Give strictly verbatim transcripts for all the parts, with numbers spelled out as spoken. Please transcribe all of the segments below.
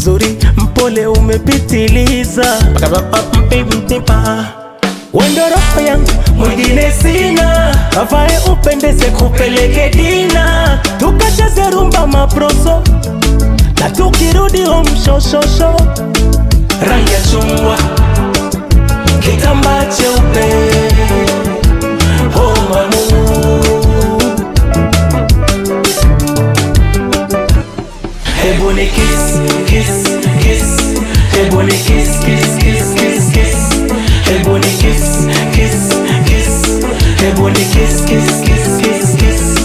mzuri mpole umepitiliza. Wendo roho yangu mwingine sina, avae upendeze kupeleke dina, tukacheze rumba maproso na tukirudi home shoshosho. Rangi ya chungwa kitambaa cheupe, oh mamu. Hebu ni kiss, kiss, kiss. Hebu ni kiss, kiss, kiss, kiss, kiss. Hebu ni kiss, kiss, kiss. Hebu ni kiss, kiss, kiss, kiss, kiss.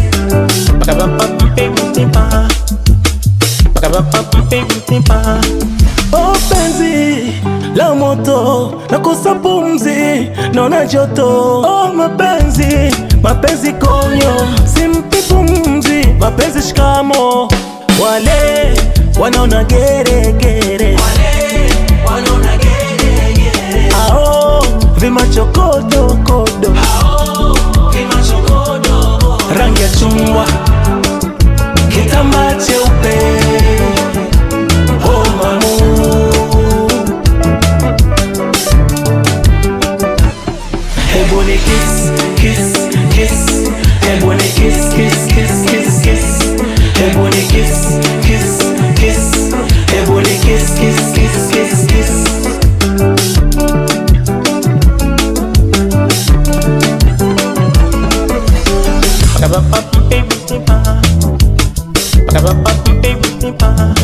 Oh penzi la moto, nakosa pumzi, naona joto. Oh mapenzi, mapenzi konyo, simpi pumzi. Mapenzi shikamo, wale wanaona gere gere, ao vimacho kodo kodo, rangi ya chungwa kitambaa cheupe, oh mamu. Hebu ni kiss, kiss, kiss. Hebu ni kiss, kiss, kiss, kiss, kiss. Hebu ni kiss, kiss, kiss. Hebu ni kiss, kiss, kiss, kiss, kiss. Ba ba ba ba ba ba ba ba ba ba ba ba ba.